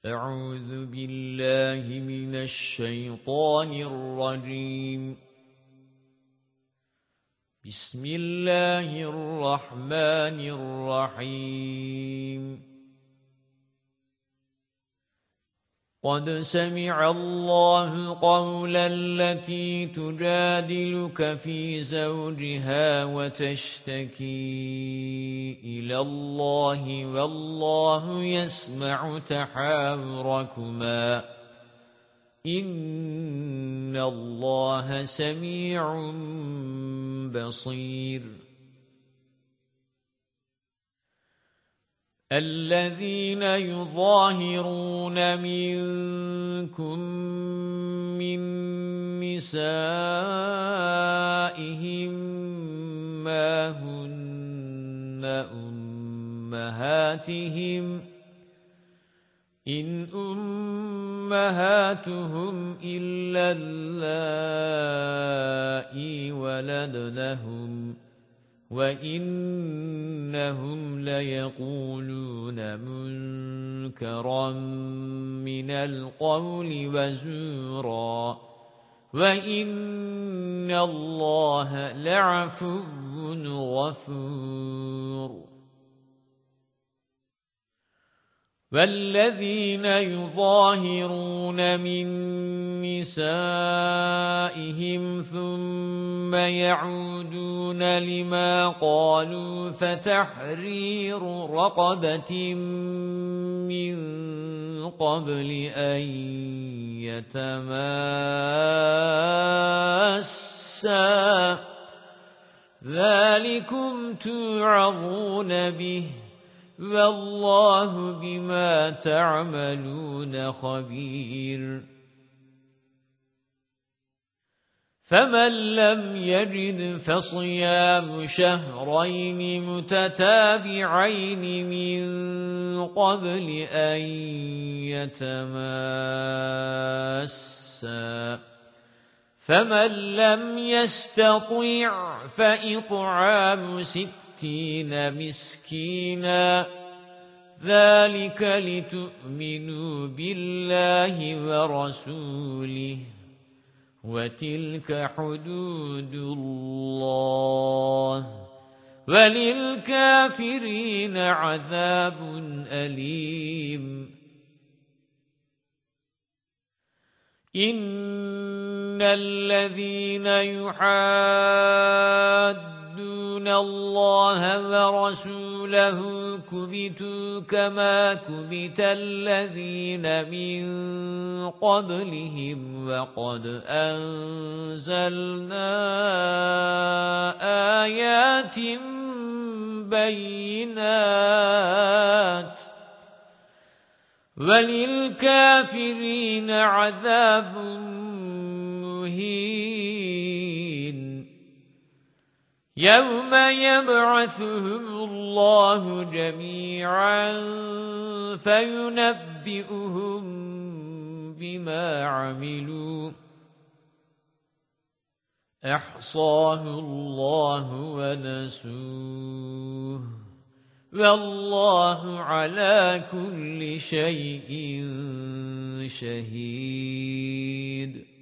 أعوذ بالله من الشيطان الرجيم بسم الله الرحمن الرحيم قد سمع الله قول التي تجادلك في زوجها وتشتكي إلى الله والله يسمع تحاوركما إن الله سميع بصير الذين يظاهرون منكم من نسائهم ما هن أمهاتهم إن أمهاتهم إلا اللائي ولدنهم وَإِنَّهُمْ لَيَقُولُونَ مُنكَرًا مِنَ الْقَوْلِ وَزُورًا وَإِنَّ اللَّهَ لَعَفُوٌّ غَفُورٌ وَالَّذِينَ يُظَاهِرُونَ مِن نِّسَائِهِمْ ثُمَّ يَعُودُونَ لِمَا قَالُوا فَتَحْرِيرُ رَقَبَةٍ مِّن قَبْلِ أَن يَتَمَاسَّا ذَلِكُمْ تُوعَظُونَ بِهِ وَاللَّهُ بِمَا تَعْمَلُونَ خَبِيرٌ فَمَن لَّمْ يَجِدْ فَصِيَامُ شَهْرَيْنِ مُتَتَابِعَيْنِ مِن قَبْلِ أَن يَتَمَاسَّا فَمَن لَّمْ يَسْتَطِعْ فَإِطْعَامُ 60 مسكينا ذلك لتؤمنوا بالله ورسوله وتلك حدود الله وللكافرين عذاب أليم إن الذين يحادون الله ورسوله كبتوا كما كبت الذين من قبلهم وقد أنزلنا آيات بينات وللكافرين عذاب مهين يوم يبعثهم الله جميعا فينبئهم بما عملوا أحصاه الله ونسوه والله على كل شيء شهيد